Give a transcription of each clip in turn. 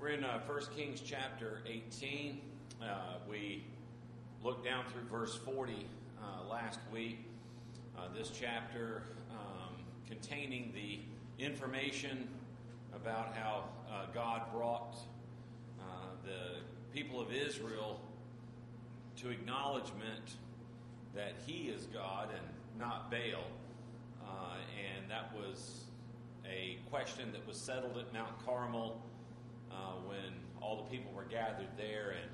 We're in 1 Kings chapter 18. We looked down through verse 40 last week. This chapter containing the information about how God brought the people of Israel to acknowledgement that He is God and not Baal. And that was a question that was settled at Mount Carmel when all the people were gathered there, and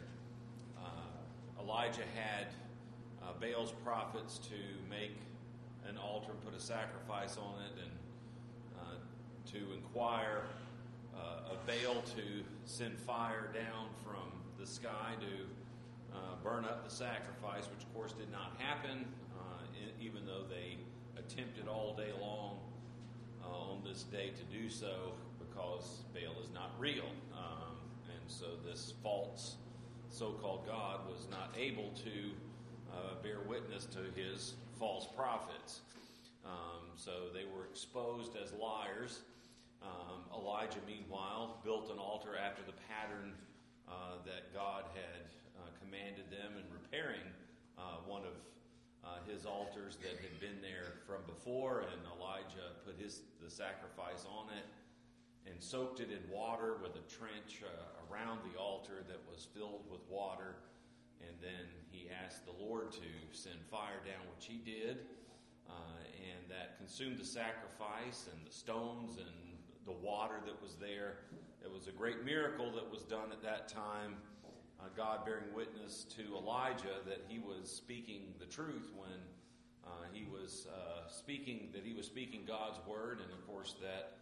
Elijah had Baal's prophets to make an altar and put a sacrifice on it, and to inquire of Baal to send fire down from the sky to burn up the sacrifice, which of course did not happen, even though they attempted all day long on this day to do so, because Baal is not real. And so this false so-called God was not able to bear witness to his false prophets. So they were exposed as liars. Elijah, meanwhile, built an altar after the pattern that God had commanded them, in repairing one of his altars that had been there from before, and Elijah put the sacrifice on it and soaked it in water with a trench around the altar that was filled with water. And then he asked the Lord to send fire down, which he did, and that consumed the sacrifice and the stones and the water that was there. It was a great miracle that was done at that time, God bearing witness to Elijah that he was speaking the truth when he was speaking God's word, and of course that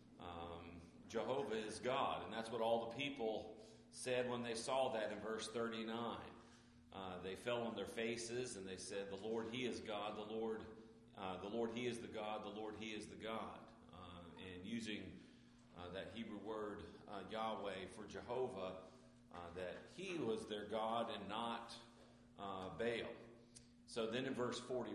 Jehovah is God. And that's what all the people said when they saw that in verse 39. They fell on their faces and they said, "The Lord, He is God. The Lord, He is the God. The Lord, He is the God." And using that Hebrew word Yahweh for Jehovah, that He was their God and not Baal. So then in verse 40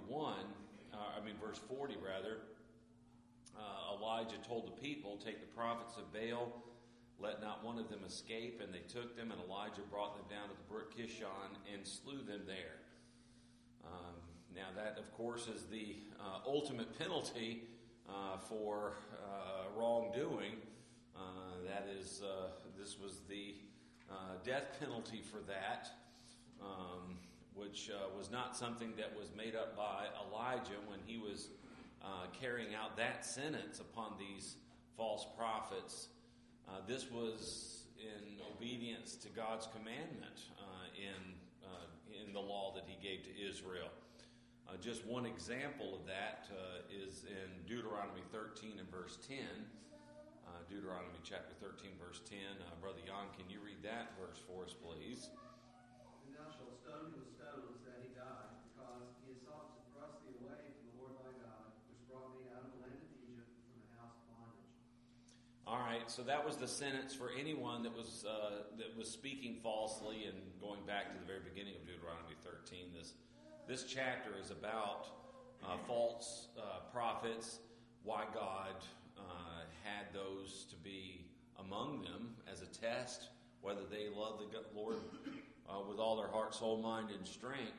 rather, Elijah told the people, "Take the prophets of Baal, let not one of them escape." And they took them, and Elijah brought them down to the brook Kishon and slew them there. Now that, of course, is the ultimate penalty for wrongdoing. That is, this was the death penalty for that, which was not something that was made up by Elijah when he was carrying out that sentence upon these false prophets. This was in obedience to God's commandment in the law that He gave to Israel. Just one example of that is in Deuteronomy 13 and verse 10. Deuteronomy chapter 13, verse 10. Brother Jan, can you read that verse for us, please? "And thou shalt stone him with stones that he die, because he has sought to thrust thee away from the Lord thy God, which brought thee out of the land of Egypt from the house of bondage." All right, so that was the sentence for anyone that was speaking falsely. And going back to the very beginning of Deuteronomy 13, this chapter is about false prophets, why God had those to be among them as a test, whether they love the Lord with all their heart, soul, mind, and strength.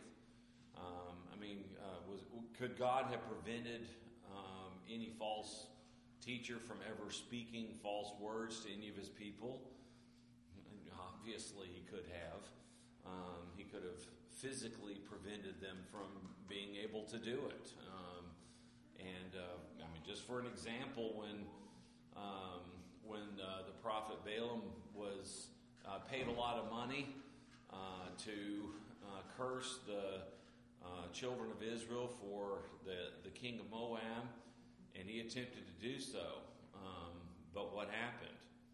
Could God have prevented any false teacher from ever speaking false words to any of His people? Obviously, He could have. He could have physically prevented them from being able to do it. Just for an example, when the prophet Balaam was paid a lot of money to curse the children of Israel for the king of Moab, and he attempted to do so. But what happened?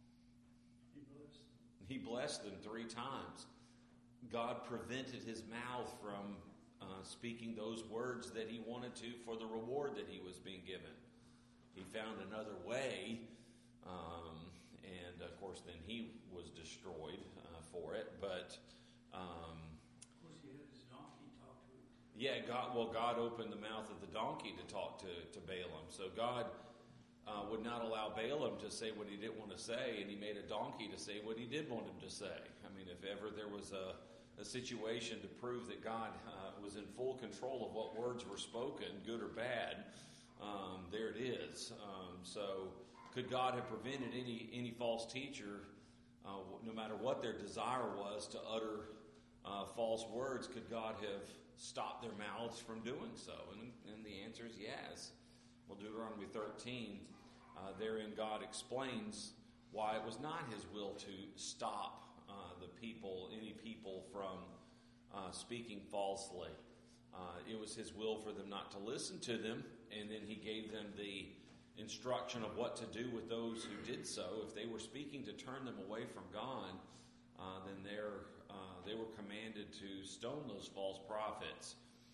He blessed them 3 times. God prevented his mouth from speaking those words that he wanted to for the reward that he was being given. He found another way, and of course then he was destroyed for it. But of course he had his donkey talk to him. Yeah, God opened the mouth of the donkey to talk to Balaam. So God would not allow Balaam to say what he didn't want to say, and he made a donkey to say what he did want him to say. I mean, if ever there was a situation to prove that God was in full control of what words were spoken, good or bad, there it is. So could God have prevented any false teacher, no matter what their desire was to utter false words, could God have stopped their mouths from doing so? And the answer is yes. Well, Deuteronomy 13, therein God explains why it was not his will to stop any people from speaking falsely. It was his will for them not to listen to them, and then he gave them the instruction of what to do with those who did so. If they were speaking to turn them away from God, then they were commanded to stone those false prophets.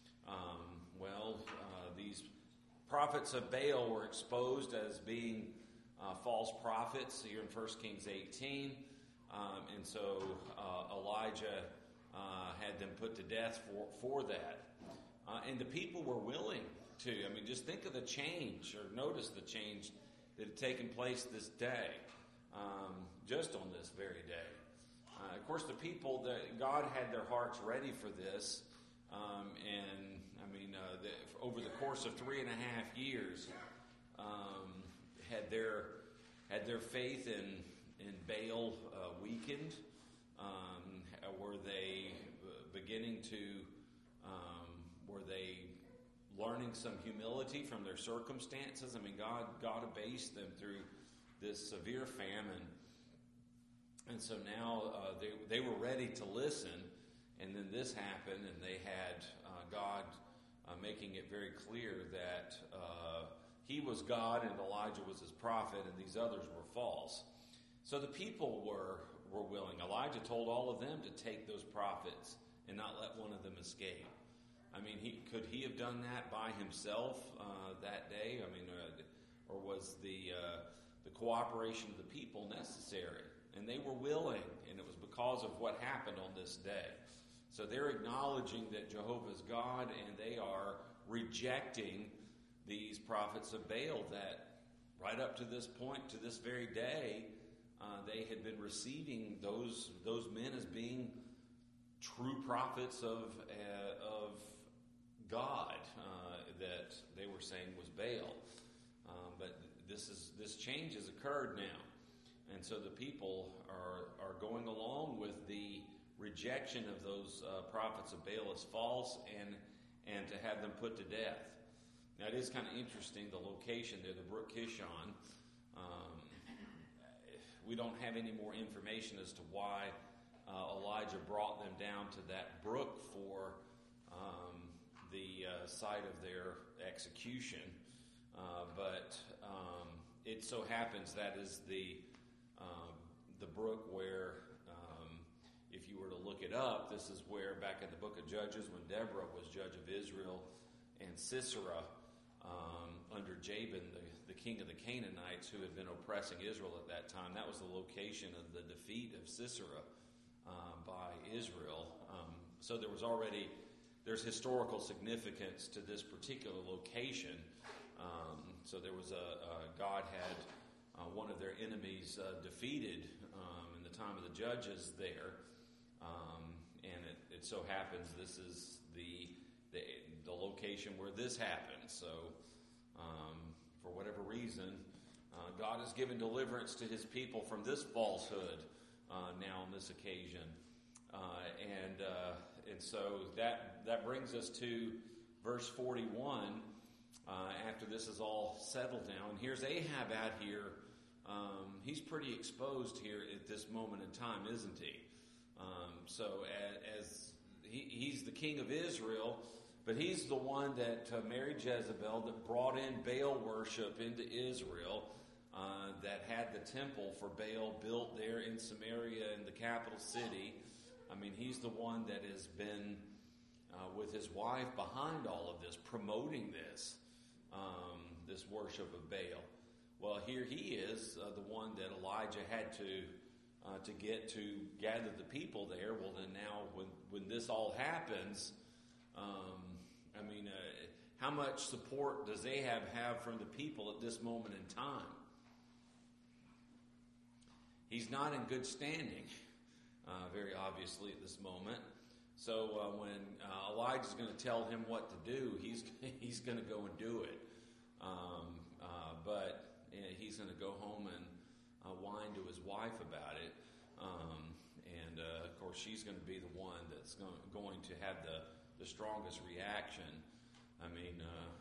These prophets of Baal were exposed as being false prophets here in 1 Kings 18. And so Elijah had them put to death for that. And the people were willing to. I mean, just think of the change, or notice the change that had taken place this day, just on this very day. Of course, the people, God had their hearts ready for this. Over the course of 3.5 years, had their faith in Baal weakened? Were they beginning to? Were they learning some humility from their circumstances? I mean, God abased them through this severe famine, and so now they were ready to listen. And then this happened, and they had God making it very clear that he was God and Elijah was his prophet, and these others were false. So the people were willing. Elijah told all of them to take those prophets and not let one of them escape. I mean, could he have done that by himself that day? I mean, or was the cooperation of the people necessary? And they were willing, and it was because of what happened on this day. So they're acknowledging that Jehovah is God, and they are rejecting these prophets of Baal that right up to this point, to this very day, they had been receiving those men as being true prophets of God that they were saying was Baal. But this change has occurred now. And so the people are going along with the rejection of those prophets of Baal as false and to have them put to death. Now, it is kind of interesting, the location there, the Brook Kishon. We don't have any more information as to why Elijah brought them down to that brook for the site of their execution. But it so happens that is the brook where, if you were to look it up, this is where back in the book of Judges, when Deborah was judge of Israel, and Sisera, under Jabin, the king of the Canaanites, who had been oppressing Israel at that time, that was the location of the defeat of Sisera by Israel. So there's historical significance to this particular location. So there was God had one of their enemies defeated in the time of the judges there, and it so happens this is the location where this happened. So for whatever reason, God has given deliverance to his people from this falsehood now on this occasion, and so that brings us to verse 41. After this is all settled now, and here's Ahab out here. He's pretty exposed here at this moment in time, isn't he? So as he's the king of Israel, but he's the one that married Jezebel, that brought in Baal worship into Israel, that had the temple for Baal built there in Samaria, in the capital city. I mean, he's the one that has been with his wife behind all of this, promoting this worship of Baal. Well, here he is, the one that Elijah had to get to gather the people there. Well, then now when this all happens, How much support does Ahab have from the people at this moment in time? He's not in good standing, very obviously at this moment. So when Elijah's going to tell him what to do, he's going to go and do it. But he's going to go home and whine to his wife about it. And of course, she's going to be the one that's going to have the strongest reaction. I mean,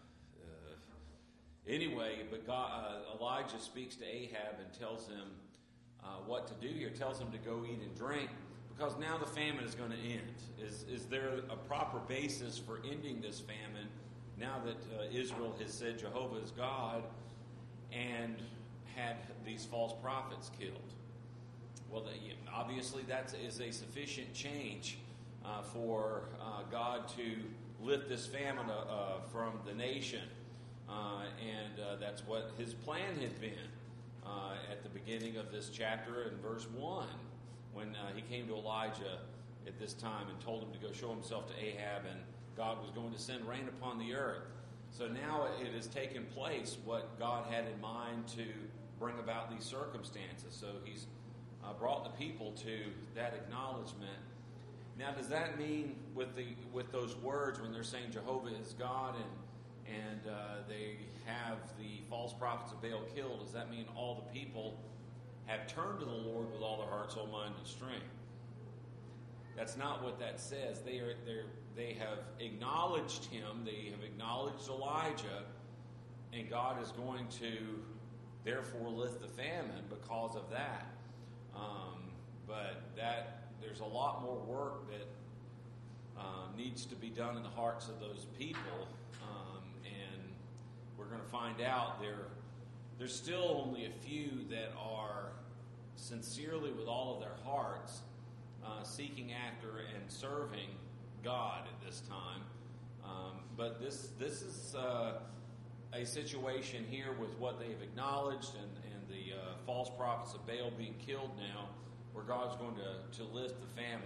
anyway, but Elijah speaks to Ahab and tells him what to do here. Tells him to go eat and drink, because now the famine is going to end. Is there a proper basis for ending this famine now that Israel has said Jehovah is God and had these false prophets killed? Well, obviously that is a sufficient change for God to lift this famine from the nation. And that's what his plan had been at the beginning of this chapter in verse 1, when he came to Elijah at this time and told him to go show himself to Ahab, and God was going to send rain upon the earth. So now it has taken place what God had in mind to bring about these circumstances. So he's brought the people to that acknowledgement. Now, does that mean with those words when they're saying Jehovah is God and they have the false prophets of Baal killed, does that mean all the people have turned to the Lord with all their heart, soul, mind, and strength? That's not what that says. They have acknowledged him. They have acknowledged Elijah, and God is going to therefore lift the famine because of that. But there's a lot more work that needs to be done in the hearts of those people, and we're going to find out there's still only a few that are sincerely with all of their hearts seeking after and serving God at this time. But this is a situation here with what they've acknowledged and the false prophets of Baal being killed now, where God's going to lift the famine.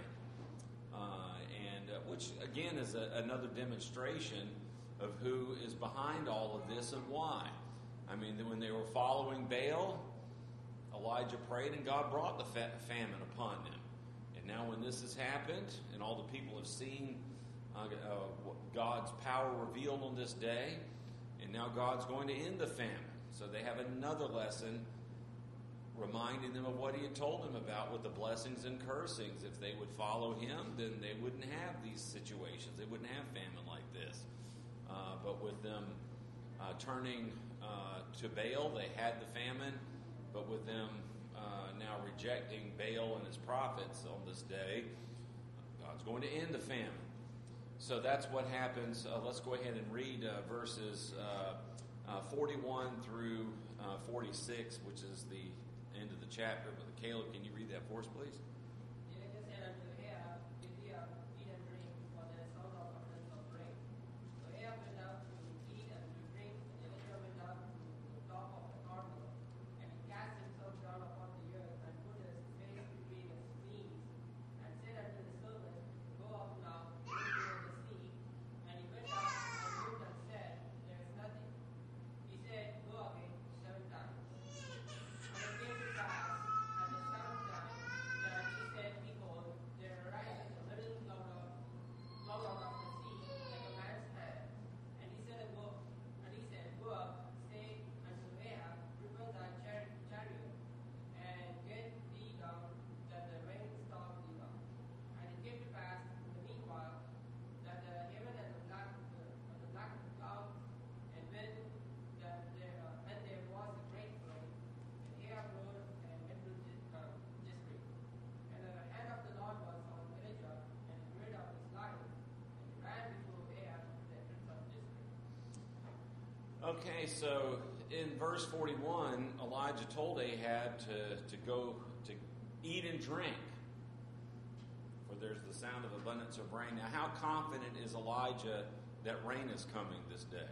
Which, again, is another demonstration of who is behind all of this and why. I mean, when they were following Baal, Elijah prayed and God brought the famine upon them. And now when this has happened and all the people have seen God's power revealed on this day, and now God's going to end the famine. So they have another lesson reminding them of what he had told them about with the blessings and cursings. If they would follow him, then they wouldn't have these situations. They wouldn't have famine like this. But with them turning to Baal, they had the famine. But with them now rejecting Baal and his prophets on this day, God's going to end the famine. So that's what happens. Let's go ahead and read verses 41 through 46, which is the end of the chapter. But Caleb, can you read that for us, please? Okay, so in verse 41, Elijah told Ahab to go to eat and drink, for there's the sound of abundance of rain. Now, how confident is Elijah that rain is coming this day?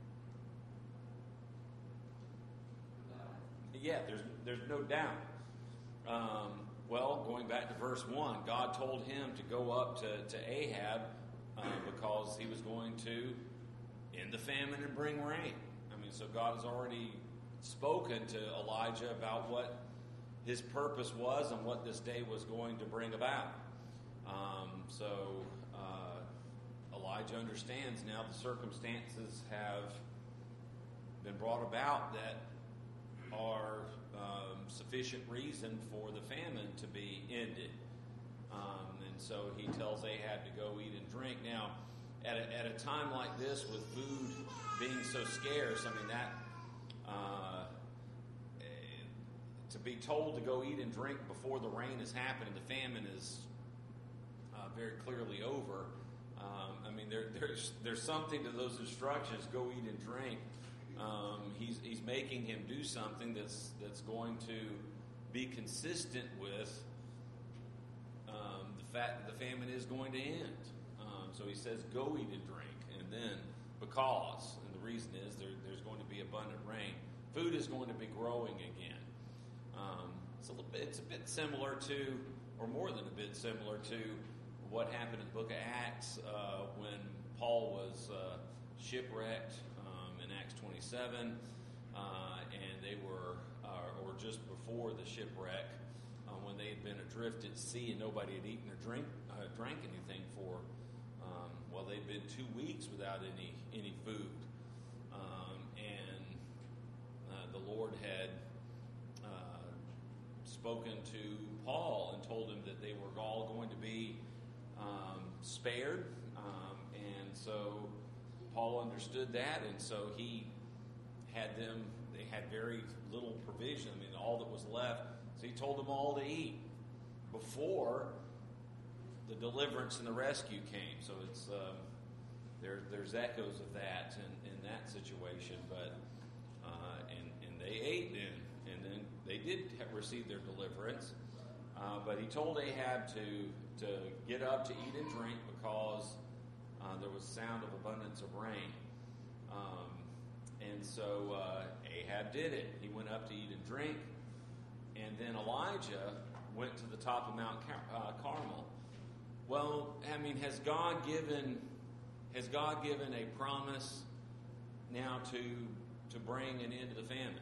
Yeah, there's no doubt. Well, going back to verse 1, God told him to go up to Ahab because he was going to end the famine and bring rain. I mean, so God has already spoken to Elijah about what his purpose was and what this day was going to bring about. Elijah understands now the circumstances have been brought about that are sufficient reason for the famine to be ended. And so he tells Ahab to go eat and drink. Now, at a time like this, with food being so scarce, I mean, that to be told to go eat and drink before the rain has happened and the famine is very clearly over. I mean, there's something to those instructions. Go eat and drink. He's making him do something that's going to be consistent with the fact that the famine is going to end. So he says, go eat and drink, and then and the reason is there's going to be abundant rain. Food is going to be growing again. It's a bit similar to, or more than a bit similar to, what happened in the book of Acts when Paul was shipwrecked in Acts 27, and they were, or just before the shipwreck, when they had been adrift at sea and nobody had eaten or drank anything for, they'd been 2 weeks without any food, and the Lord had spoken to Paul and told him that they were all going to be spared, and so Paul understood that, and so he had them. They had very little provision. I mean, all that was left. So he told them all to eat before the deliverance and the rescue came. So it's there's echoes of that in that situation, but and they ate then, and then they did receive their deliverance. But he told Ahab to get up to eat and drink because there was sound of abundance of rain. And so Ahab did it. He went up to eat and drink. And then Elijah went to the top of Mount Carmel. Well, I mean, has God given a promise now to bring an end to the famine?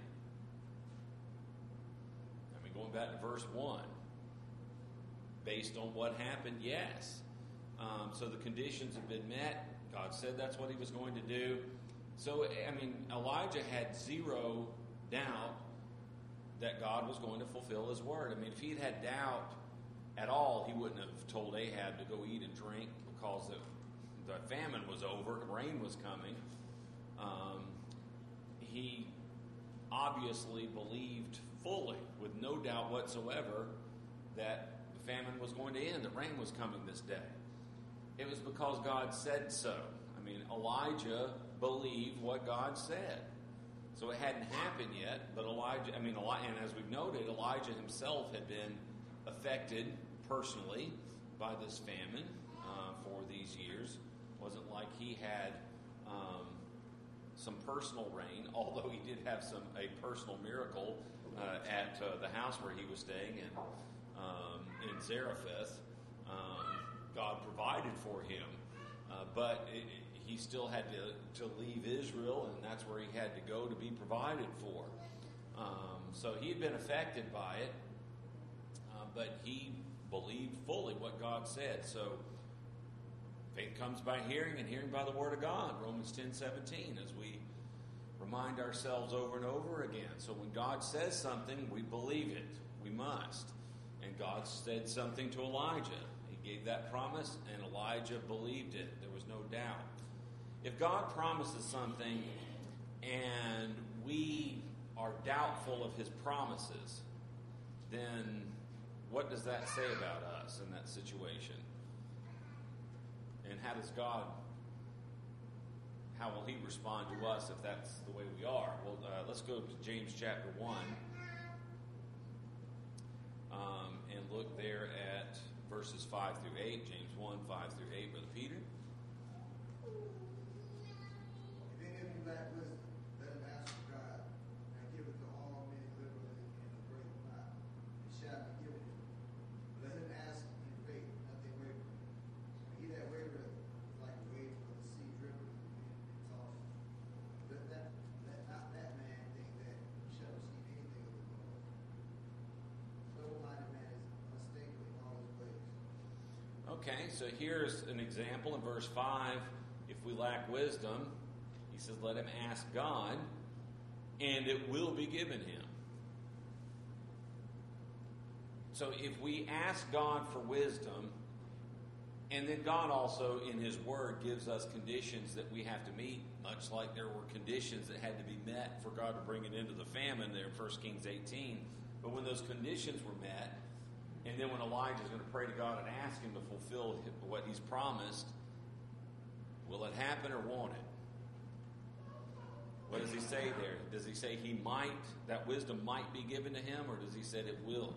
I mean, going back to verse 1. Based on what happened, yes. So the conditions have been met. God said that's what he was going to do. So, I mean, Elijah had zero doubt that God was going to fulfill his word. I mean, if he'd had doubt at all, he wouldn't have told Ahab to go eat and drink because the famine was over, rain was coming. He obviously believed fully, with no doubt whatsoever, that the famine was going to end, the rain was coming this day. It was because God said so. I mean, Elijah believed what God said. So it hadn't happened yet, but and as we've noted, Elijah himself had been affected personally by this famine for these years. It wasn't like he had some personal rain, although he did have a personal miracle at the house where he was staying in Zarephath. God provided for him, but he still had to leave Israel, and that's where he had to go to be provided for. So he had been affected by it, but he believed fully what God said. So faith comes by hearing, and hearing by the word of God, Romans 10:17, as we remind ourselves over and over again. So when God says something, we believe it. We must. And God said something to Elijah. He gave that promise, and Elijah believed it. There was no doubt. If God promises something and we are doubtful of his promises, then what does that say about us in that situation? And how will he respond to us if that's the way we are? Well, let's go to James chapter 1 and look there at verses 5 through 8. James 1, 5 through 8, Brother Peter. If any of you lack wisdom, let him ask of God, and give it to all men liberally and upbraid not. It shall be given him. Let him ask in faith, nothing wavering. He that wavereth is like a wave of the sea driven and tossed. Okay, so here's an example in verse 5. If we lack wisdom, he says, let him ask God, and it will be given him. So if we ask God for wisdom, and then God also in his word gives us conditions that we have to meet, much like there were conditions that had to be met for God to bring it into the famine there in 1 Kings 18. But when those conditions were met, and then when Elijah is going to pray to God and ask him to fulfill what he's promised, will it happen or won't it? What does he say there? Does he say he might, that wisdom might be given to him, or does he say it will?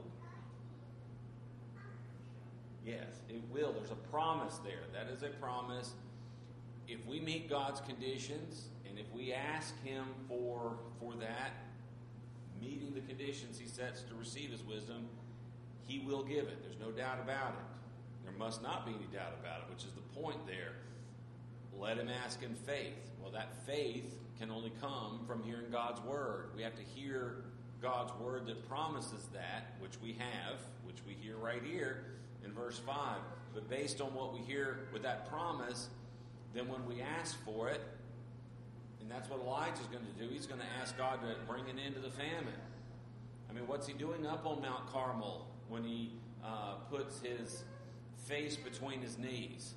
Yes, it will. There's a promise there. That is a promise. If we meet God's conditions, and if we ask him for that, meeting the conditions he sets to receive his wisdom, he will give it. There's no doubt about it. There must not be any doubt about it, which is the point there. Let him ask in faith. Well, that faith can only come from hearing God's word. We have to hear God's word that promises that, which we have, which we hear right here in verse 5. But based on what we hear with that promise, then when we ask for it, and that's what Elijah's going to do, he's going to ask God to bring an end to the famine. I mean, what's he doing up on Mount Carmel when he puts his face between his knees?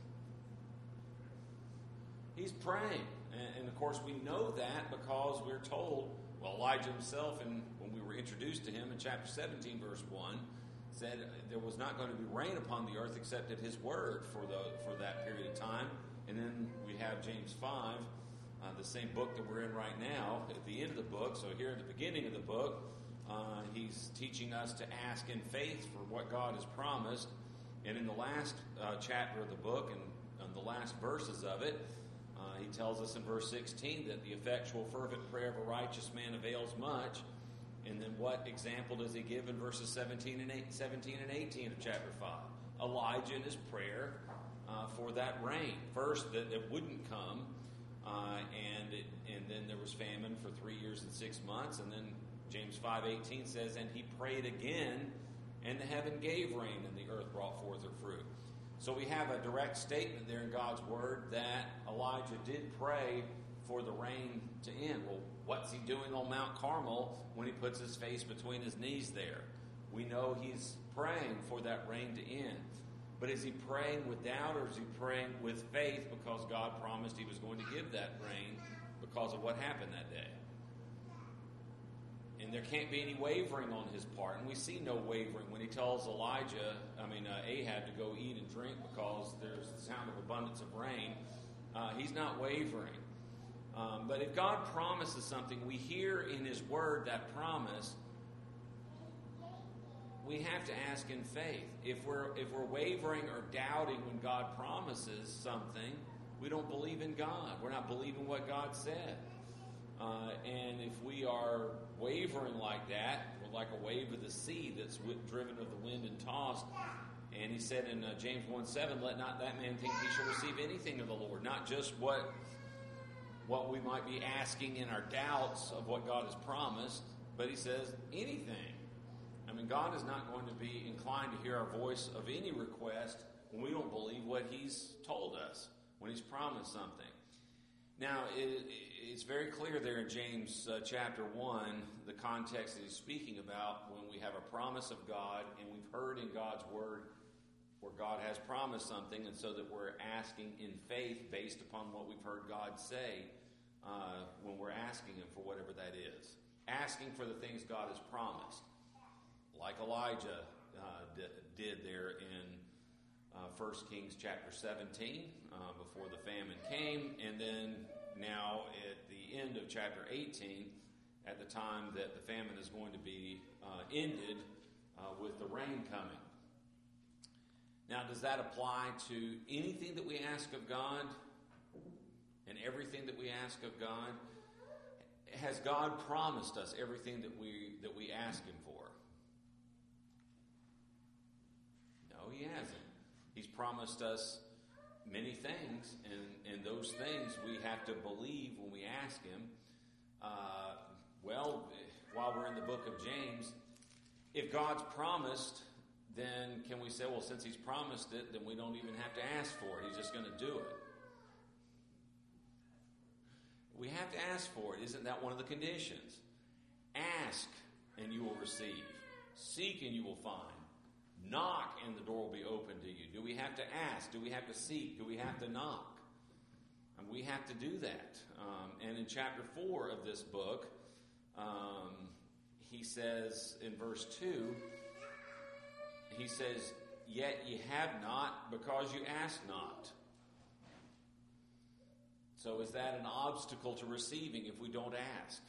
He's praying. And of course, we know that because we're told, well, Elijah himself, and when we were introduced to him in chapter 17, verse 1, said there was not going to be rain upon the earth except at his word for that period of time. And then we have James 5, the same book that we're in right now, at the end of the book. So here at the beginning of the book, he's teaching us to ask in faith for what God has promised. And in the last chapter of the book, and the last verses of it, he tells us in verse 16 that the effectual fervent prayer of a righteous man avails much. And then what example does he give in verses 17 and 18 of chapter 5? Elijah in his prayer for that rain. First, that it wouldn't come, and then there was famine for 3 years and 6 months. And then James 5:18 says, and he prayed again, and the heaven gave rain, and the earth brought forth her fruit. So we have a direct statement there in God's word that Elijah did pray for the rain to end. Well, what's he doing on Mount Carmel when he puts his face between his knees there? We know he's praying for that rain to end. But is he praying with doubt, or is he praying with faith because God promised he was going to give that rain because of what happened that day? And there can't be any wavering on his part. And we see no wavering when he tells Ahab to go eat and drink because there's the sound of abundance of rain. He's not wavering. But if God promises something, we hear in his word that promise, we have to ask in faith. If we're wavering or doubting when God promises something, we don't believe in God. We're not believing what God said. And if we are wavering like that, we're like a wave of the sea that's driven of the wind and tossed. And he said in James 1:7, let not that man think he shall receive anything of the Lord. Not just what we might be asking in our doubts of what God has promised, but he says anything. I mean, God is not going to be inclined to hear our voice of any request when we don't believe what he's told us, when he's promised something. Now, it's very clear there in James chapter 1, the context that he's speaking about when we have a promise of God and we've heard in God's word where God has promised something, and so that we're asking in faith based upon what we've heard God say when we're asking him for whatever that is. Asking for the things God has promised, like Elijah did there in 1 Kings chapter 17 before the famine came, and then now at the end of chapter 18 at the time that the famine is going to be ended with the rain coming. Now, does that apply to anything that we ask of God and everything that we ask of God? Has God promised us everything that we ask him for? No, he hasn't. He's promised us many things, and those things we have to believe when we ask him. While we're in the book of James, if God's promised then can we say, well, since he's promised it, then we don't even have to ask for it. He's just going to do it. We have to ask for it. Isn't that one of the conditions? Ask and you will receive. Seek and you will find. Knock and the door will be open to you. Do we have to ask? Do we have to seek? Do we have to knock? And we have to do that. And in chapter 4 of this book, he says in verse 2, he says, "Yet ye have not because you ask not." So is that an obstacle to receiving if we don't ask?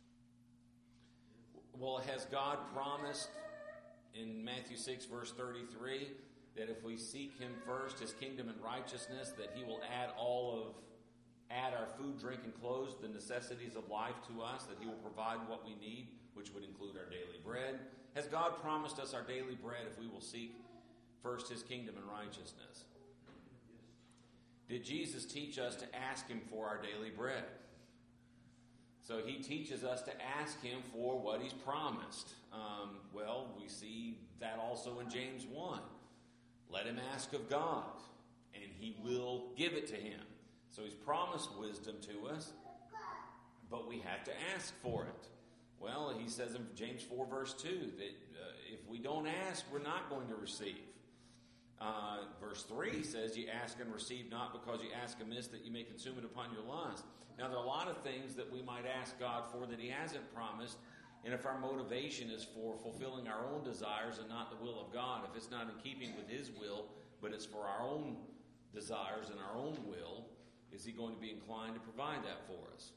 Well, has God promised in Matthew 6, verse 33, that if we seek him first, his kingdom and righteousness, that he will add our food, drink, and clothes, the necessities of life to us, that he will provide what we need, which would include our daily bread? Has God promised us our daily bread if we will seek first his kingdom and righteousness? Did Jesus teach us to ask him for our daily bread? So he teaches us to ask him for what he's promised. Well, we see that also in James 1. Let him ask of God, and he will give it to him. So he's promised wisdom to us, but we have to ask for it. Well, he says in James 4, verse 2, that if we don't ask, we're not going to receive. Verse 3 says, "You ask and receive not because you ask amiss, that you may consume it upon your lust." Now, there are a lot of things that we might ask God for that he hasn't promised, and if our motivation is for fulfilling our own desires and not the will of God, if it's not in keeping with his will, but it's for our own desires and our own will, is he going to be inclined to provide that for us?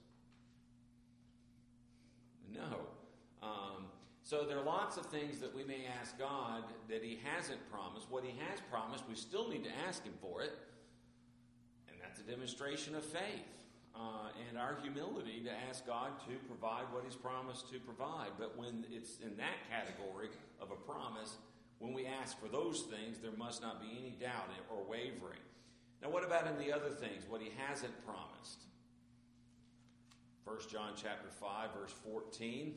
No. So there are lots of things that we may ask God that he hasn't promised. What he has promised, we still need to ask him for it. And that's a demonstration of faith and our humility to ask God to provide what he's promised to provide. But when it's in that category of a promise, when we ask for those things, there must not be any doubt or wavering. Now, what about in the other things, what he hasn't promised? 1 John chapter 5, verse 14.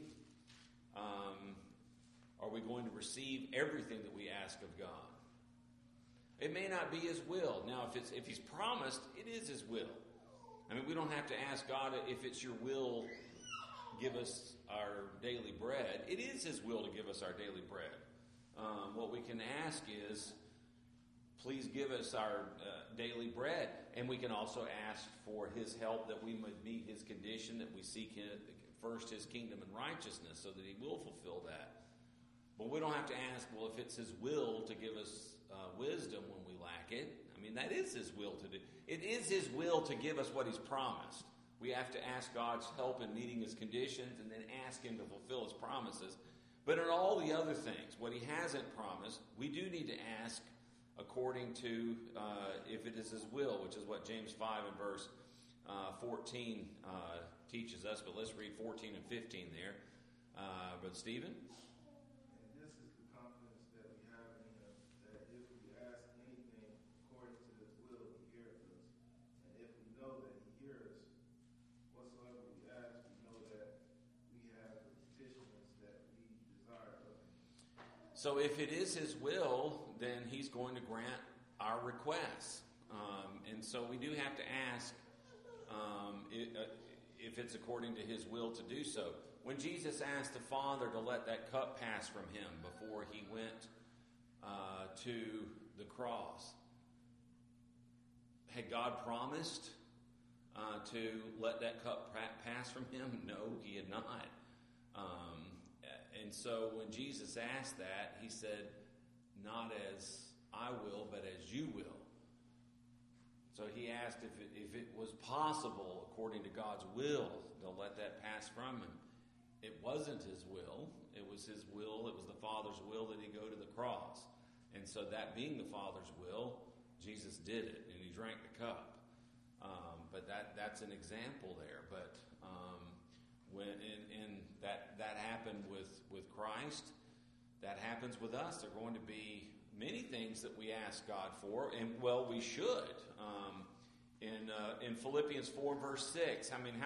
Are we going to receive everything that we ask of God? It may not be his will. Now, if he's promised, it is his will. I mean, we don't have to ask God, if it's your will, give us our daily bread. It is his will to give us our daily bread. What we can ask is, please give us our daily bread. And we can also ask for his help, that we might meet his condition, that we seek first his kingdom and righteousness, so that he will fulfill that. But we don't have to ask, well, if it's his will to give us wisdom when we lack it. I mean, that is his will to do. It is his will to give us what he's promised. We have to ask God's help in meeting his conditions and then ask him to fulfill his promises. But in all the other things, what he hasn't promised, we do need to ask according to if it is his will, which is what James 5 and verse 14 teaches us. But let's read 14 and 15 there. Brother Stephen? And this is the confidence that we have in him, that if we ask anything according to his will, he hears us. And if we know that he hears whatsoever we ask, we know that we have the petitions that we desire of him. So if it is his will, then he's going to grant our requests. And so we do have to ask if it's according to his will to do so. When Jesus asked the Father to let that cup pass from him before he went to the cross, had God promised to let that cup pass from him? No, he had not. And so when Jesus asked that, he said, not as I will, but as you will. So he asked if it was possible, according to God's will, to let that pass from him. It wasn't his will. It was his will. It was the Father's will that he go to the cross. And so that being the Father's will, Jesus did it, and he drank the cup. But that's an example there. But when that happened with Christ, that happens with us. There are going to be many things that we ask God for, and well, we should. In Philippians 4 verse 6, I mean,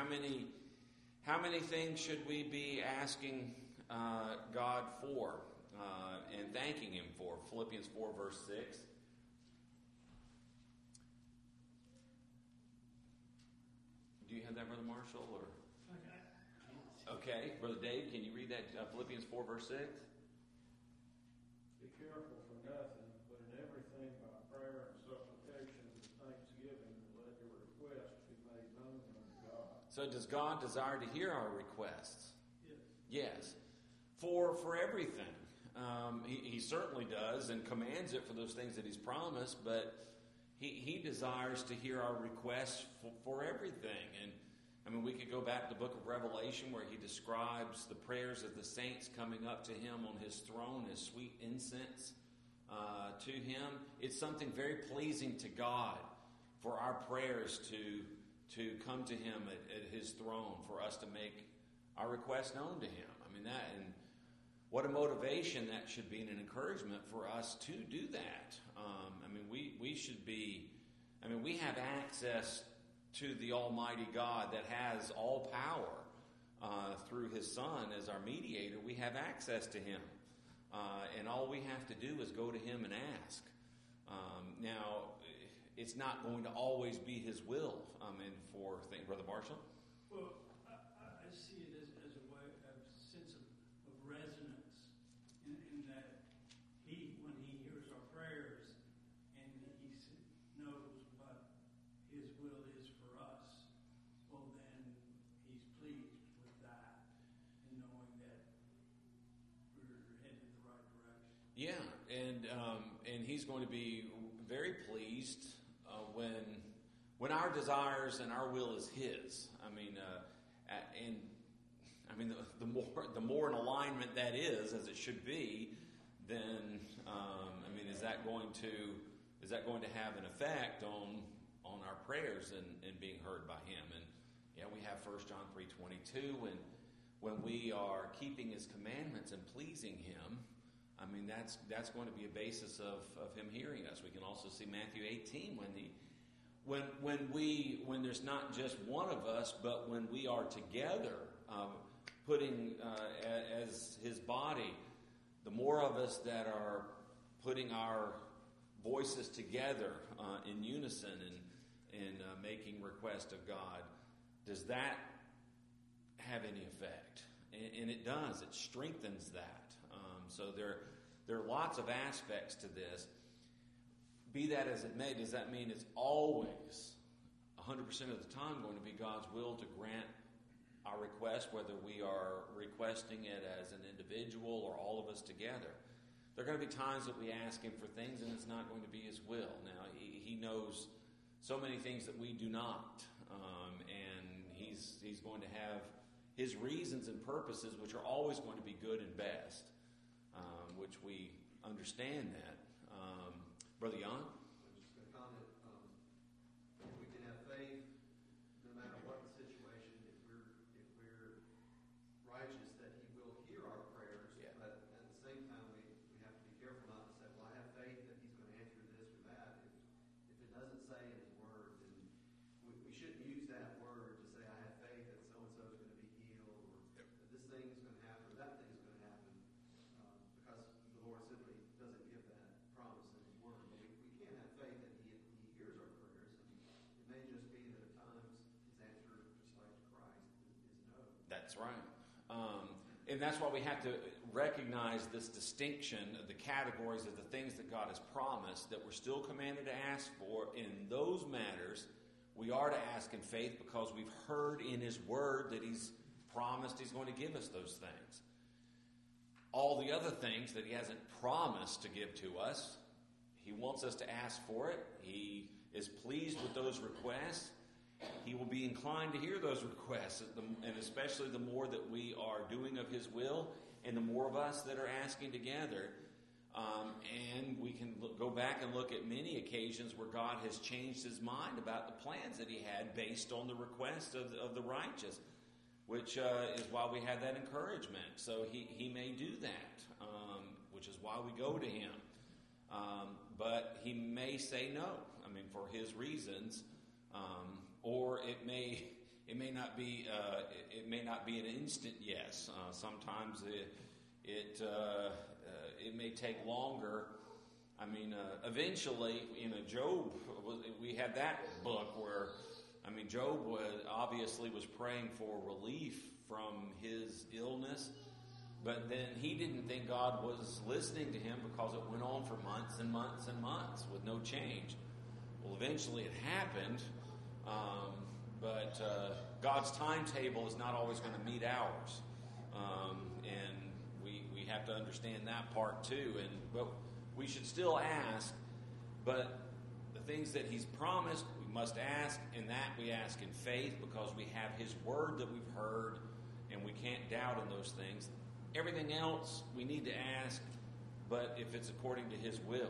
how many things should we be asking God for? and thanking Him for. Philippians 4, verse 6. Do you have that, Brother Marshall? Or okay, Brother Dave, can you read that? Philippians 4, verse 6? Be careful for nothing, but in everything by prayer and supplication and thanksgiving, let your requests be made known unto God. So does God desire to hear our requests? Yes. Yes. For everything. He certainly does and commands it for those things that He's promised, but He desires to hear our requests for everything. And I mean, we could go back to the book of Revelation where He describes the prayers of the saints coming up to Him on His throne as sweet incense to Him. It's something very pleasing to God for our prayers to come to Him at His throne, for us to make our requests known to Him. I mean, that, and what a motivation that should be, and an encouragement for us to do that. I mean, we should be, I mean, we have access to the Almighty God that has all power through His Son as our mediator. We have access to Him. And all we have to do is go to Him and ask. Now, it's not going to always be His will. Brother Marshall? Well, I see it as a way of sense of resonance in that when He hears our prayers and He knows what His will is for us, well then He's pleased with that and knowing that we're headed in the right direction. Yeah, and He's going to be very pleased when our desires and our will is His. The more in alignment that is, as it should be, then is that going to have an effect on our prayers and being heard by Him? And yeah, we have 1 John 3:22, when we are keeping His commandments and pleasing Him. I mean, that's going to be a basis of Him hearing us. We can also see Matthew 18 when there's not just one of us, but when we are together, putting as His body, the more of us that are putting our voices together in unison and making request of God, does that have any effect? And it does. It strengthens that. So there are lots of aspects to this. Be that as it may, does that mean it's always 100% of the time going to be God's will to grant our request, whether we are requesting it as an individual or all of us together? There are going to be times that we ask Him for things and it's not going to be His will. Now, He knows so many things that we do not. And He's going to have His reasons and purposes, which are always going to be good and best, which we understand that. Brother Jan? I'm just going to comment. We can have faith no matter what the situation. If we're righteous, that He will hear our prayers. Yeah. But at the same time, we have to be careful not to say, "Well, I have faith that He's going to answer this or that." If it doesn't say in His Word, then we shouldn't use that word to say, "I have faith that so and so is going to be healed," or that this thing is going to happen, or that thing is going to happen, because the Lord simply doesn't give that promise in His Word. But we can have faith that He hears our prayers, and it may just be that at times His answer, just like to Christ, is no. That's right. And that's why we have to recognize this distinction of the categories of the things that God has promised that we're still commanded to ask for. In those matters, we are to ask in faith because we've heard in His Word that He's promised He's going to give us those things. All the other things that He hasn't promised to give to us, He wants us to ask for it. He is pleased with those requests. He will be inclined to hear those requests, and especially the more that we are doing of His will and the more of us that are asking together. And we can go back and look at many occasions where God has changed His mind about the plans that He had based on the request of the righteous, which is why we have that encouragement. So He may do that, which is why we go to Him. But He may say no, for His reasons. Or it may not be an instant yes. Sometimes it it may take longer. I mean, eventually, Job, we had that book where, Job obviously was praying for relief from his illness, but then he didn't think God was listening to him because it went on for months and months and months with no change. Well, eventually it happened, but God's timetable is not always going to meet ours, and we have to understand that part too. But we should still ask, but the things that He's promised, we must ask, and that we ask in faith because we have His Word that we've heard, and we can't doubt in those things. Everything else we need to ask, but if it's according to His will.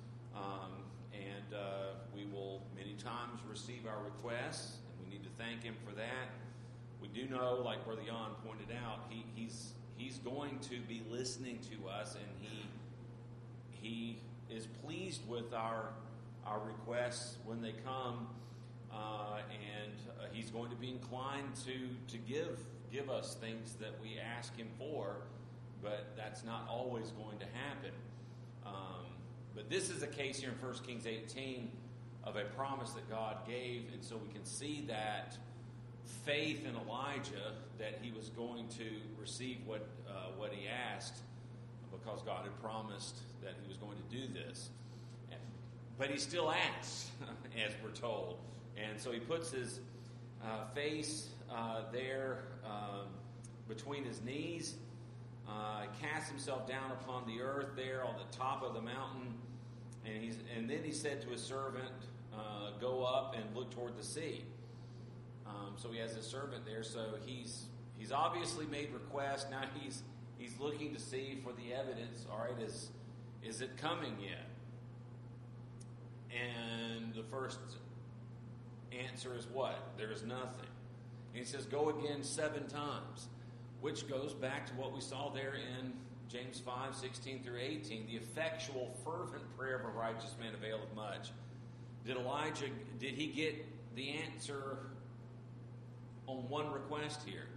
We will many times receive our requests, and we need to thank Him for that. We do know, like Brother Jan pointed out, He's going to be listening to us, and He is pleased with our requests when they come, and He's going to be inclined to give us things that we ask Him for, but that's not always going to happen. But this is a case here in 1 Kings 18 of a promise that God gave, and so we can see that faith in Elijah that he was going to receive what he asked because God had promised that he was going to do this. But he still asks, as we're told. And so he puts his face there between his knees, casts himself down upon the earth there on the top of the mountain, and then he said to his servant, go up and look toward the sea. So he has his servant there. So he's obviously made request. Now he's looking to see for the evidence. All right, is it coming yet? And the first answer is what? There is nothing. And he says, go again 7 times, which goes back to what we saw there in James 5:16 through 18. The effectual, fervent prayer of a righteous man availeth much. Did he get the answer on one request here?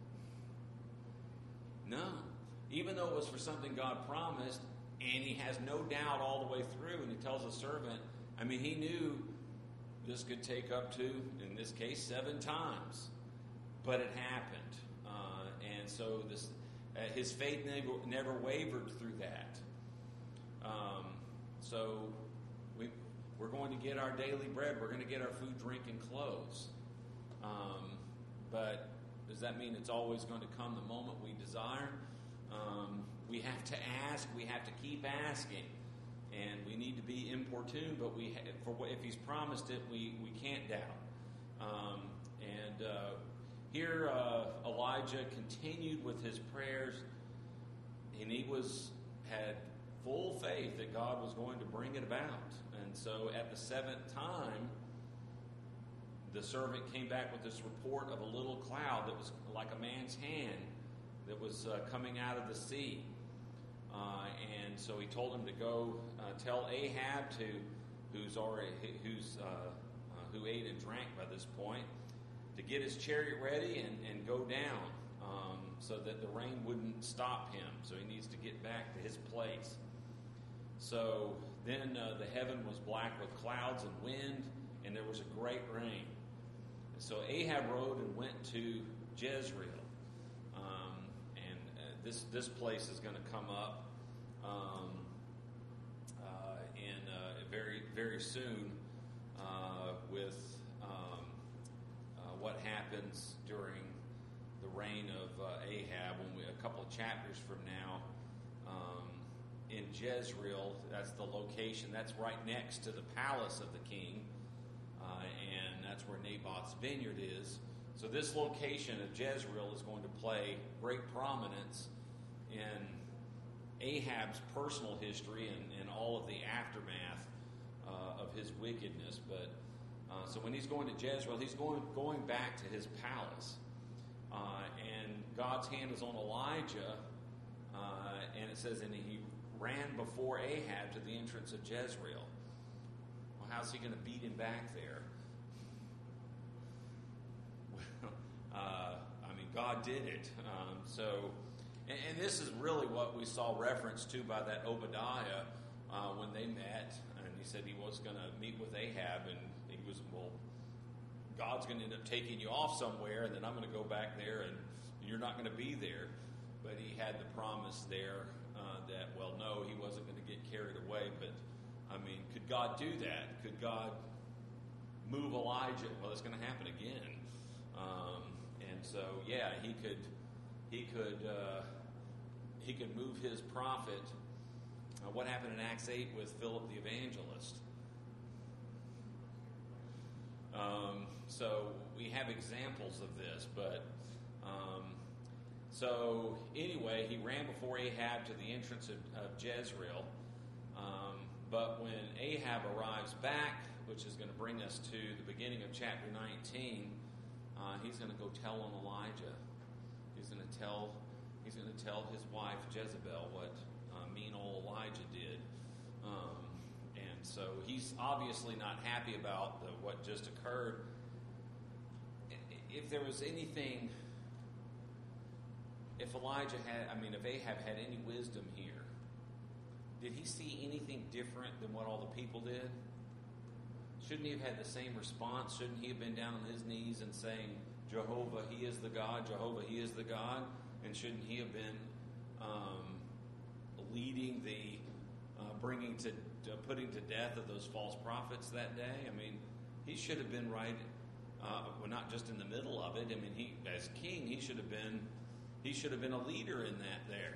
No. Even though it was for something God promised, and he has no doubt all the way through, and he tells the servant, he knew this could take up to, in this case, 7 times. But it happened. And so his faith never wavered through that. So we're going to get our daily bread. We're going to get our food, drink, and clothes. But does that mean it's always going to come the moment we desire? We have to ask. We have to keep asking. And we need to be importuned, but if He's promised it, we can't doubt. Here Elijah continued with his prayers, and he had full faith that God was going to bring it about. And so at the 7th time, the servant came back with this report of a little cloud that was like a man's hand that was coming out of the sea. And so he told him to go tell Ahab, who ate and drank by this point, to get his chariot ready and go down so that the rain wouldn't stop him. So he needs to get back to his place. So then the heaven was black with clouds and wind, and there was a great rain. And so Ahab rode and went to Jezreel. This place is going to come up very, very soon with what happens during the reign of Ahab. A couple of chapters from now, in Jezreel, that's the location. That's right next to the palace of the king, and that's where Naboth's vineyard is. So this location of Jezreel is going to play great prominence in Ahab's personal history and all of the aftermath of his wickedness. But so when he's going to Jezreel, he's going back to his palace, and God's hand is on Elijah, and it says, and he ran before Ahab to the entrance of Jezreel. Well, how's he going to beat him back there? Well, God did it. So And this is really what we saw reference to by that Obadiah when they met. And he said he was going to meet with Ahab, and he was, well, God's going to end up taking you off somewhere, and then I'm going to go back there, and you're not going to be there. But he had the promise there that, well, no, he wasn't going to get carried away. But, I mean, could God do that? Could God move Elijah? Well, it's going to happen again. And so, yeah, he could move his prophet. What happened in Acts 8 with Philip the evangelist? So we have examples of this, but so anyway, he ran before Ahab to the entrance of Jezreel. But when Ahab arrives back, which is going to bring us to the beginning of chapter 19, he's going to go tell on Elijah. He's going to tell his wife Jezebel what mean old Elijah did. And so he's obviously not happy about what just occurred. If there was anything, if Ahab had any wisdom here, did he see anything different than what all the people did? Shouldn't he have had the same response? Shouldn't he have been down on his knees and saying, Jehovah, he is the God, Jehovah, he is the God? And shouldn't he have been leading the putting to death of those false prophets that day? I mean, he should have been right, not just in the middle of it. I mean, he, as king, he should have been a leader in that there.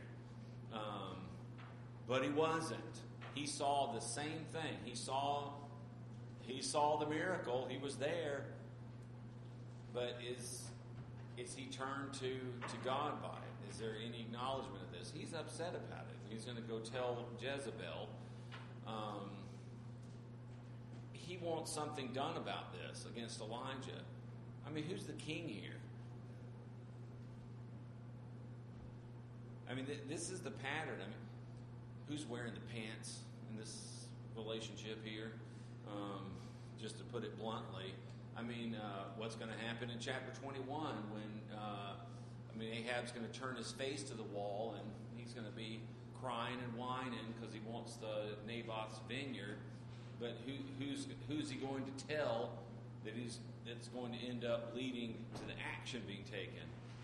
But he wasn't. He saw the same thing. He saw the miracle. He was there. But is he turned to God by it? Is there any acknowledgement of this? He's upset about it. He's going to go tell Jezebel. He wants something done about this against Elijah. I mean, who's the king here? I mean, this is the pattern. I mean, who's wearing the pants in this relationship here? Just to put it bluntly. I mean, what's going to happen in chapter 21 when, Ahab's going to turn his face to the wall and he's going to be crying and whining because he wants the Naboth's vineyard. But who's he going to tell that's going to end up leading to the action being taken?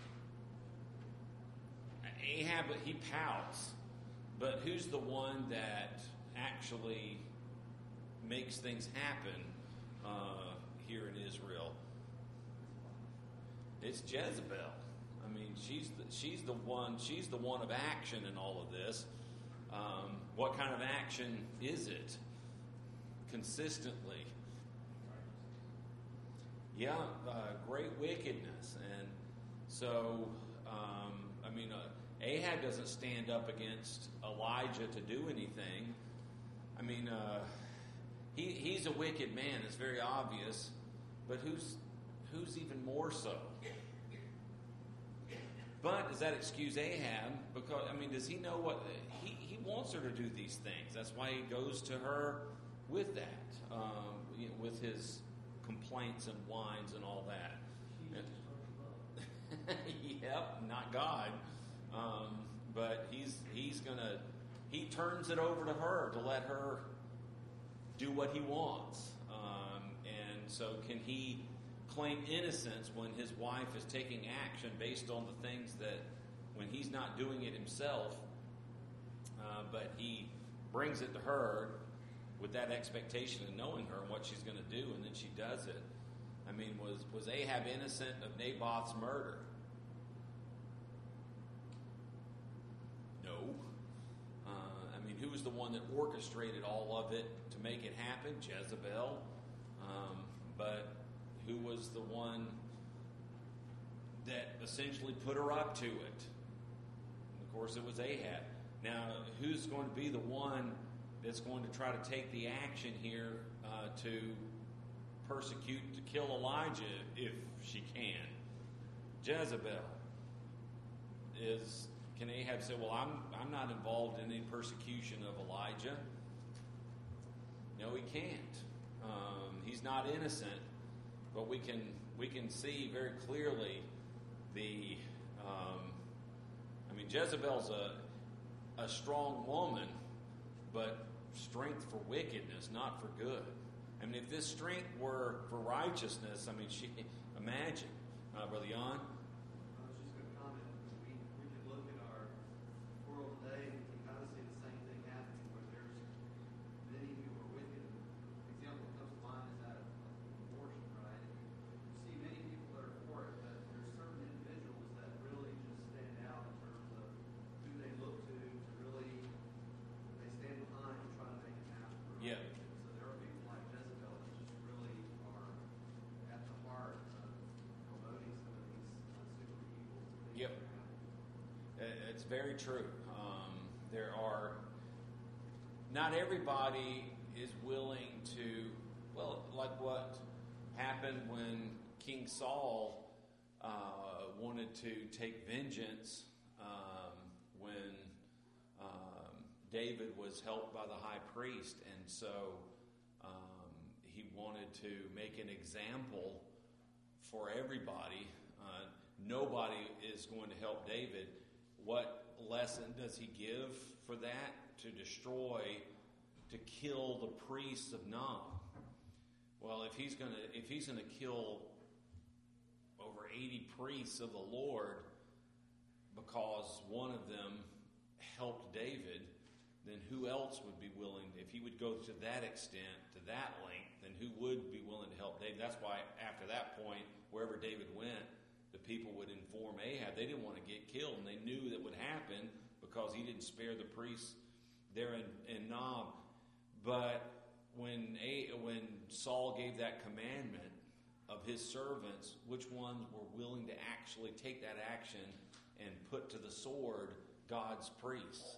Ahab, he pouts. But who's the one that actually makes things happen here in Israel? It's Jezebel. I mean, she's the one of action in all of this. What kind of action is it? Consistently. Yeah, great wickedness. And so, Ahab doesn't stand up against Elijah to do anything. I mean, he's a wicked man. It's very obvious. But who's even more so? But does that excuse Ahab? Because, does he know what... He wants her to do these things. That's why he goes to her with that. With his complaints and whines and all that. Yep, not God. But he turns it over to her to let her do what he wants. And so can he claim innocence when his wife is taking action based on the things that, when he's not doing it himself, but he brings it to her with that expectation of knowing her and what she's going to do, and then she does it. Was Ahab innocent of Naboth's murder? No. Who was the one that orchestrated all of it to make it happen? Jezebel. But who was the one that essentially put her up to it? Of course, it was Ahab. Now, who's going to be the one that's going to try to take the action here to persecute, to kill Elijah if she can? Jezebel. Can Ahab say, well, I'm not involved in any persecution of Elijah? No, he can't. He's not innocent, but we can see very clearly I mean, Jezebel's a strong woman, but strength for wickedness, not for good. I mean, if this strength were for righteousness, I mean, imagine, Brother Jan. I was just going to comment. We can look at our world today and we can kind of see the same thing happening where there's many who are wicked. An example that comes to mind is that of abortion, right? You see many people that are for it, but there's certain individuals that really just stand out in terms of who they look to really, they stand behind and try to make it happen. Right? Yeah. So there are people like Jezebel that just really are at the heart of promoting some of these super evil things. Yep. that are happening. It's very true. There are, not everybody is willing to, well, like what happened when King Saul wanted to take vengeance when David was helped by the high priest, and so he wanted to make an example for everybody. Nobody is going to help David. What lesson does he give for that? To destroy, to kill the priests of Nob. Well, if he's going to kill over 80 priests of the Lord because one of them helped David, then who else would be willing? If he would go to that extent, to that length, then who would be willing to help David? That's why after that point, wherever David went, the people would inform Ahab. They didn't want to get killed, and they knew that would happen because he didn't spare the priests there in Nob. But when Saul gave that commandment of his servants, which ones were willing to actually take that action and put to the sword God's priests?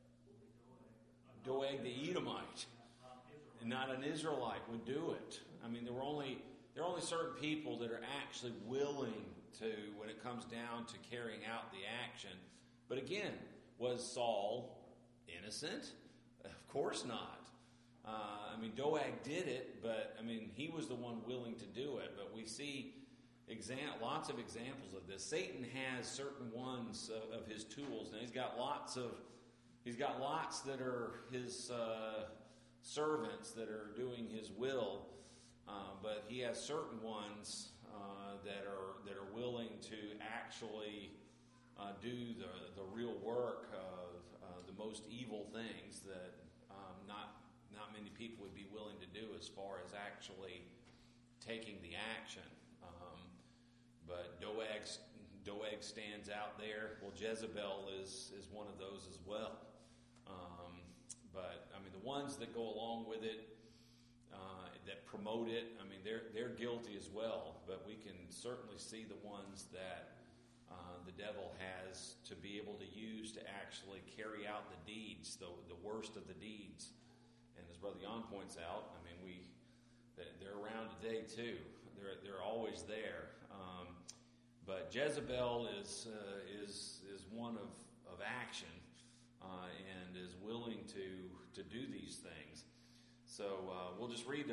Doeg the Edomite, and not an Israelite would do it. I mean, there are only certain people that are actually willing to, when it comes down to carrying out the action. But again, was Saul innocent? Of course not. I mean, Doeg did it, but I mean, he was the one willing to do it. But we see lots of examples of this. Satan has certain ones of his tools. Now he's got lots that are his servants that are doing his will, but he has certain ones that are willing to actually do the real work of the most evil things that not many people would be willing to do as far as actually taking the action. But Doeg stands out there. Well, Jezebel is one of those as well. But I mean, the ones that go along with it, that promote it, I mean, they're guilty as well. But we can certainly see the ones that the devil has to be able to use to actually carry out the deeds, the worst of the deeds. And as Brother Jan points out, I mean, they're around today too. They're always there. But Jezebel is one of action and is willing to do these things. So we'll just read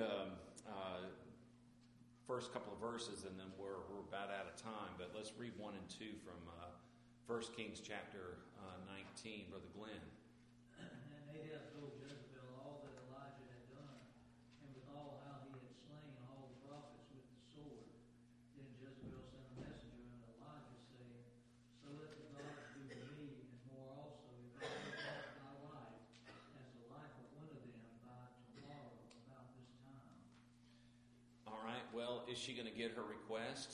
first couple of verses, and then we're about out of time. But let's read 1 and 2 from 1 Kings chapter 19, Brother Glenn. And Ahab told Jezebel all that Elijah had done, and with all how he had slain all the prophets with the sword. Then Jezebel sent a messenger unto Elijah, saying, So let the gods do to me, and more also, if I take back thy life, as the life of one of them by tomorrow about this time. All right, well, is she going to get her request?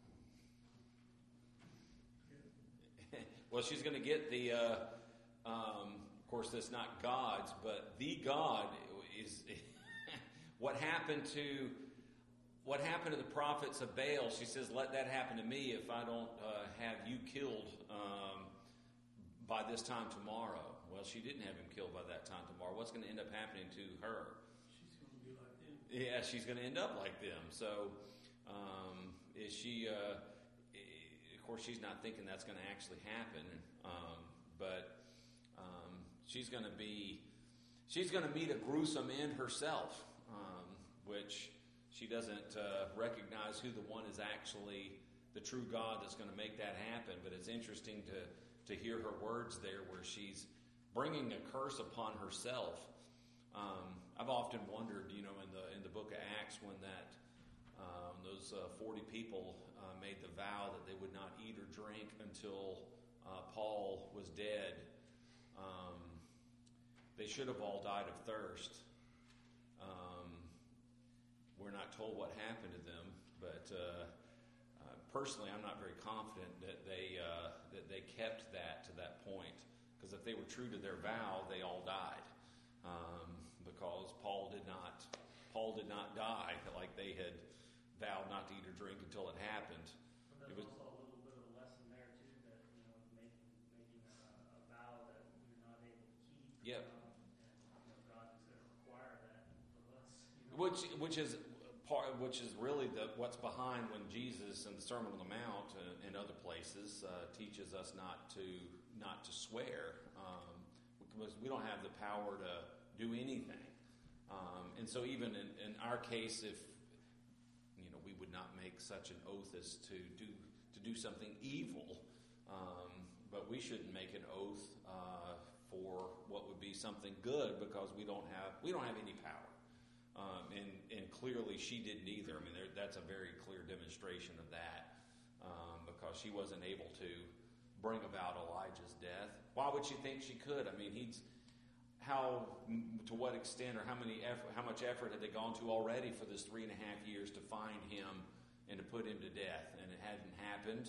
Well, she's going to get the, of course, that's not God's, but the God is what happened to the prophets of Baal. She says, let that happen to me if I don't have you killed by this time tomorrow. Well, she didn't have him killed by that time tomorrow. What's going to end up happening to her? She's going to be like them. Yeah, she's going to end up like them. So, is she? Of course, she's not thinking that's going to actually happen. But she's going to meet a gruesome end herself, which she doesn't recognize who the one is actually the true God that's going to make that happen. But it's interesting to hear her words there, where she's bringing a curse upon herself. I've often wondered, in the book of Acts, when those 40 people made the vow that they would not eat or drink until Paul was dead. They should have all died of thirst. We're not told what happened to them, but personally, I'm not very confident that they kept that to that point. Because if they were true to their vow, they all died. Because Paul did not die like they had vowed not to eat or drink until it happened. But there's also a little bit of a lesson there too, that making a vow that you're not able to keep. Yep. And God is going to require that of us. Which is really what's behind when Jesus in the Sermon on the Mount and other places teaches us not to swear, because we don't have the power to do anything. And so even in our case, if we would not make such an oath as to do something evil, but we shouldn't make an oath for what would be something good, because we don't have any power. And clearly she didn't either. I mean, that's a very clear demonstration of that, because she wasn't able to bring about Elijah's death. Why would she think she could? I mean, to what extent, or how much effort had they gone to already for this 3.5 years to find him and to put him to death? And it hadn't happened.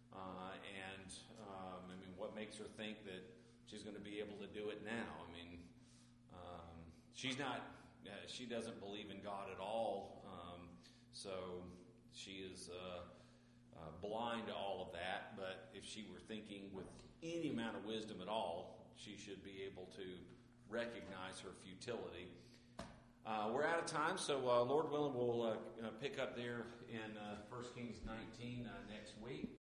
What makes her think that she's going to be able to do it now? I mean, she's not. She doesn't believe in God at all, so she is blind to all of that. But if she were thinking with any amount of wisdom at all, she should be able to recognize her futility. We're out of time, so Lord willing, we'll pick up there in 1 Kings 19 next week.